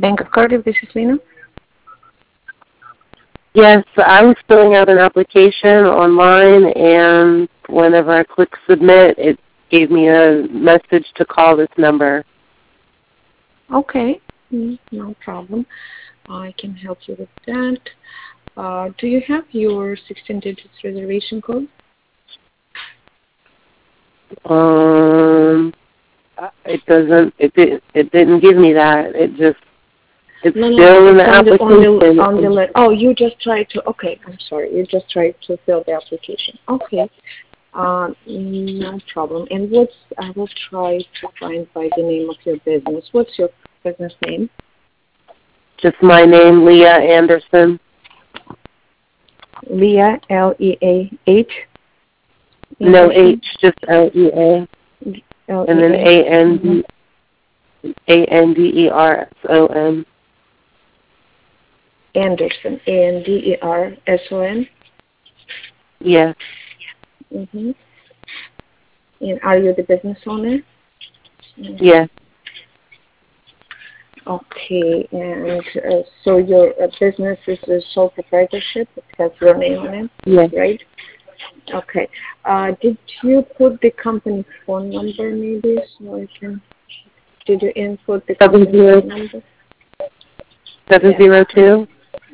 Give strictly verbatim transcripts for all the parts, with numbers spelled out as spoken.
Bank of Cardiff, this is Lena. Yes, I was filling out an application online, and whenever I clicked submit, it gave me a message to call this number. Okay, mm, no problem. I can help you with that. Uh, do you have your sixteen digits reservation code? Um, it doesn't. It didn't. It didn't give me that. It just. It's No, no, still in it's the on the on application. the on the le- oh, you just tried to. Okay, I'm sorry. You just tried to fill the application. Okay, uh, no problem. And what's I will try to find by the name of your business. What's your business name? Just my name, Leah Anderson. Leah, L E A H. No H, just L E A, L and E then A. A N D A N D E R S O N. Anderson, A N D E R S O N. Yes. Mm-hmm. And are you the business owner? Yes. Okay, and uh, so your uh, business is a sole proprietorship. It has your name on it, Yes. right? Okay. Uh, did you put the company phone number maybe so I can? Did you input the Seven company zero phone number? seven Yes. zero two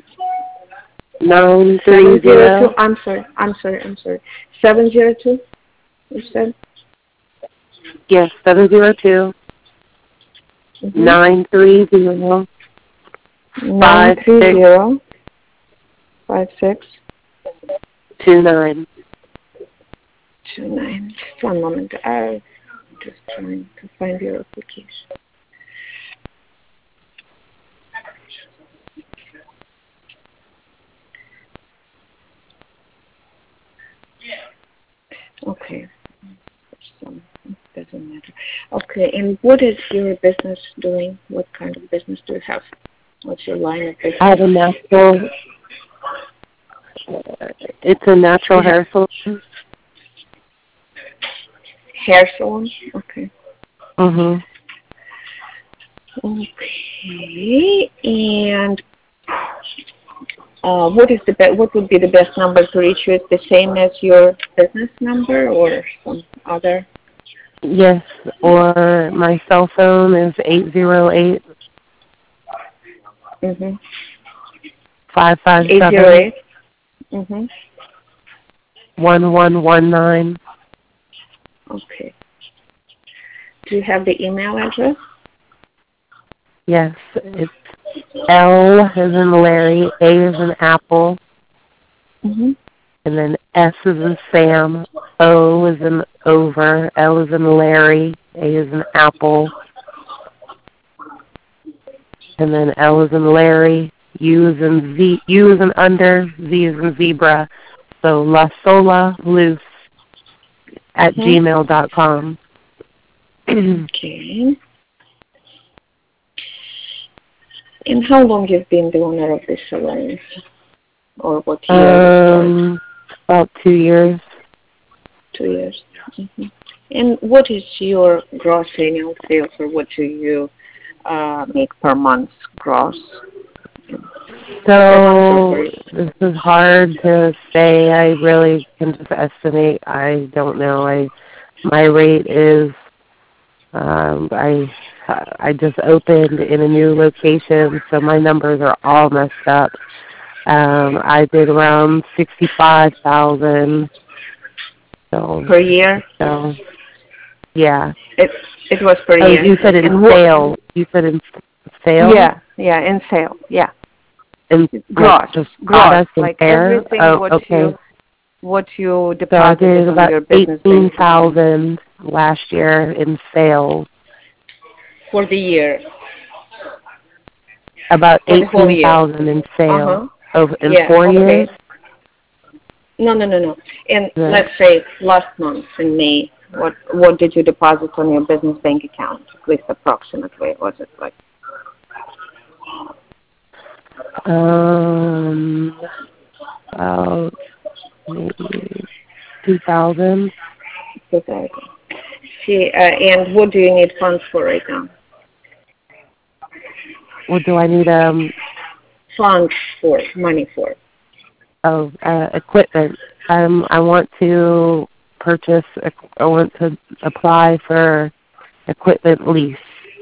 nine Seven three zero two. zero. I'm sorry. I'm sorry. I'm sorry. Seven zero two. You said. Yes, seven zero two Mm-hmm. nine three zero Nine five three six zero five six two nine. two nine. Just one moment. I'm just trying to find your application. Okay. So it doesn't matter. Okay. And what is your business doing? What kind of business do you have? What's your line of business? I have a natural. It's a natural Yeah. hair salon. Hair salon. Okay. Mhm. Okay. And uh, what is the be- what would be the best number to reach you? Is the same as your business number or some other? Yes, or my cell phone is eight zero eight Mhm. five five Eight zero seven eight. Mhm. one one one nine. Okay. Do you have the email address? Yes, it's L as in Larry, A as in Apple, Mhm. and then S as in Sam, O as in over, L as in Larry, A as in Apple, and then L as in Larry, U as in Z, U as in under, Z as in zebra. So La Sola Luz at Mhm. gmail dot com. Okay. And how long you've been the owner of this salon, or what year you started? um, about two years. Two years. Mhm. And what is your gross annual sales, or what do you uh, make per month gross? Per month or per So year? this is hard to say. I really can just estimate. I don't know. I my rate is um, I I just opened in a new location, so my numbers are all messed up. Um, I did around sixty five thousand. So Per year? so yeah. It it was per Oh, year. you said in And what? sales. You said in sales Yeah, yeah, in sale. Yeah, and like gross, just gross, product and like hair. everything Oh, what okay. you what you So I did deposited on about your business bank eighteen account thousand last year in sales. for the year, About for the whole eighteen year. thousand in Uh sales. huh. Over in Yeah. four years. Okay. No, no, no, no. And Yeah. let's say last month in May, what what did you deposit on your business bank account? At least approximately, was it like? Um, about maybe two thousand. two thousand. See, uh, and what do you need funds for right now? what do I need? Um, Funds for, money for. oh, uh, equipment. Um, I want to purchase. I want to apply for equipment lease.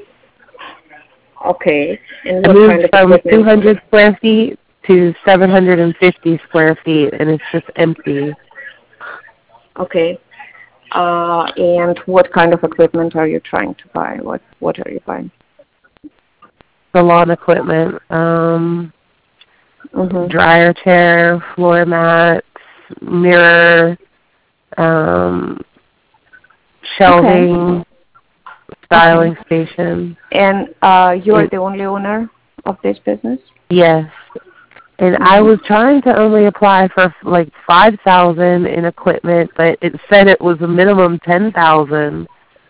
Okay. And I what moved kind of from two equipment? hundred square feet to seven hundred fifty square feet, and it's just empty. Okay. Uh, and what kind of equipment are you trying to buy? What What are you buying? Salon equipment, um, Mm-hmm. dryer chair, floor mats, mirror, um, Okay. shelving, Okay. styling station. And uh, you're It, the only owner of this business? yes. And I Mm-hmm. was trying to only apply for like five thousand in equipment, but it said it was a minimum ten thousand.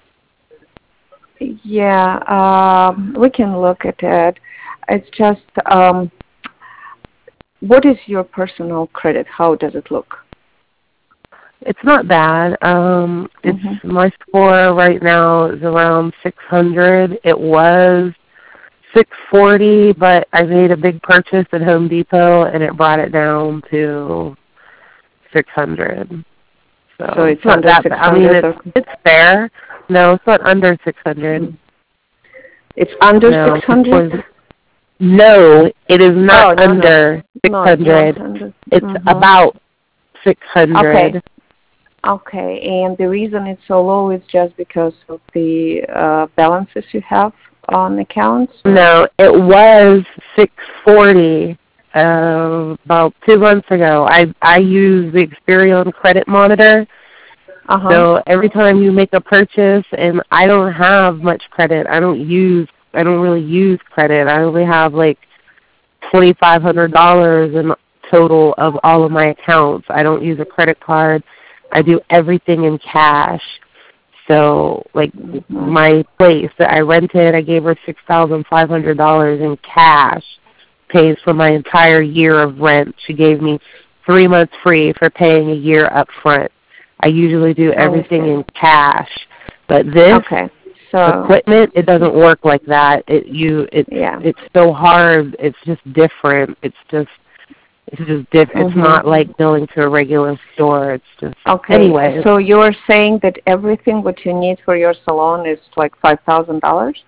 Yeah, um, we can look at it. It's just, um, what is your personal credit? How does it look? It's not bad. Um, it's Mm-hmm. my score right now is around six hundred. It was six forty, but I made a big purchase at Home Depot, and it brought it down to six hundred. So So it's it's not under that bad. I mean, six hundred it's or it's fair. No, it's not under six hundred. it's under No, the six hundred? score is, no, it is not Oh, no, no. under No, it's not six hundred. under. It's Mm-hmm. about Okay. six hundred. Okay. And the reason it's so low is just because of the uh, balances you have on accounts? Or? No, it was six forty uh, about two months ago. I I use the Experian Credit Monitor. Uh-huh. So every time you make a purchase, and I don't have much credit. I don't use. I don't really use credit. I only have like twenty five hundred dollars in total of all of my accounts. I don't use a credit card. I do everything in cash. So, like, Mm-hmm. my place that I rented, I gave her six thousand five hundred dollars in cash, pays for my entire year of rent. She gave me three months free for paying a year up front. I usually do I everything understand. in cash. But this Okay. So, equipment, it doesn't work like that. It you it's yeah. it's so hard. It's just different. It's just it's just diff- it's Mm-hmm. not like going to a regular store. It's just Okay. anyway. So you're saying that everything what you need for your salon is like five thousand dollars?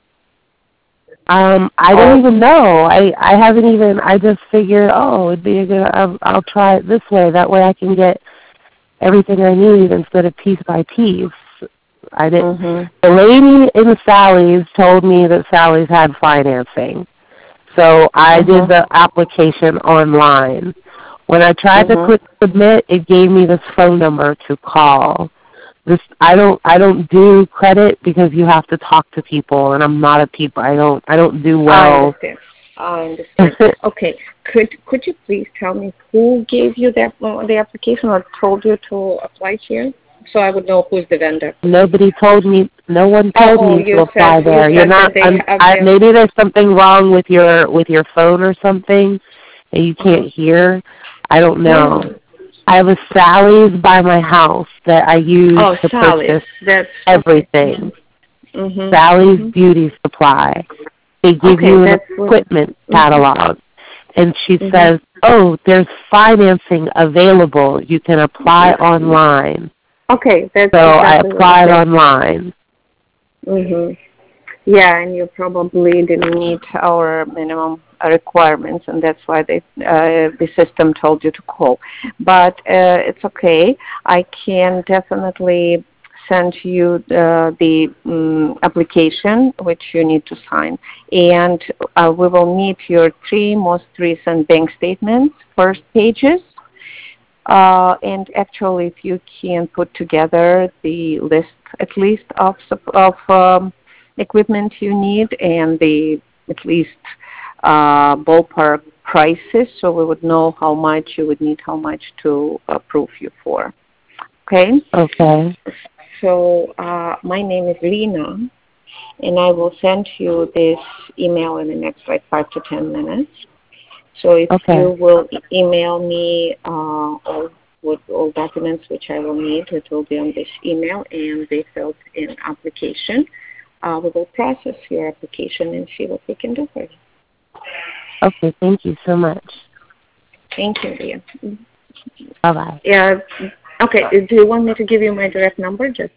Um, I don't Oh. even know. I I haven't even. I just figured, oh, it'd be a good. I'll, I'll try it this way. That way, I can get everything I need instead of piece by piece. I didn't. Mhm. The lady in Sally's told me that Sally's had financing, so I did Mhm. the application online. When I tried to Mhm. click submit, it gave me this phone number to call. This I don't I don't do credit because you have to talk to people, and I'm not a people. I don't I don't do I well. understand. I understand. Okay. Could could you please tell me who gave you the app- the application or told you to apply here, so I would know who's the vendor? Nobody told me. No one Oh, told oh, me to you said apply you there. You're said that not. they I'm, have I, their. maybe there's something wrong with your with your phone or something that you Uh-huh. can't hear. I don't know. No. I have a Sally's by my house that I use Oh, to Sally's. purchase That's okay. everything. Mhm. Mhm. Sally's Mhm. Beauty Supply. They give Okay, you an that's what. equipment Mhm. catalog, and she Mhm. says, "Oh, there's financing available. You can apply online." Okay, that's So I exactly what it applied says. online. Mhm. Yeah, and you probably didn't meet our minimum requirements, and that's why they, uh, the system told you to call. But uh, it's okay. I can definitely send you uh, the um, application which you need to sign, and uh, we will need your three most recent bank statements, first pages. Uh, and actually, if you can put together the list, at least of sup- of um, equipment you need and the at least uh, ballpark prices, so we would know how much you would need, how much to approve you for. Okay. Okay. So uh, my name is Lena, and I will send you this email in the next like five to ten minutes. So if Okay. you will e- email me uh, all with all documents which I will need, it will be on this email and the filled-in application. Uh, we will process your application and see what we can do for you. Okay, thank you so much. Thank you, Leah. Bye-bye. Yeah. Okay, do you want me to give you my direct number? Just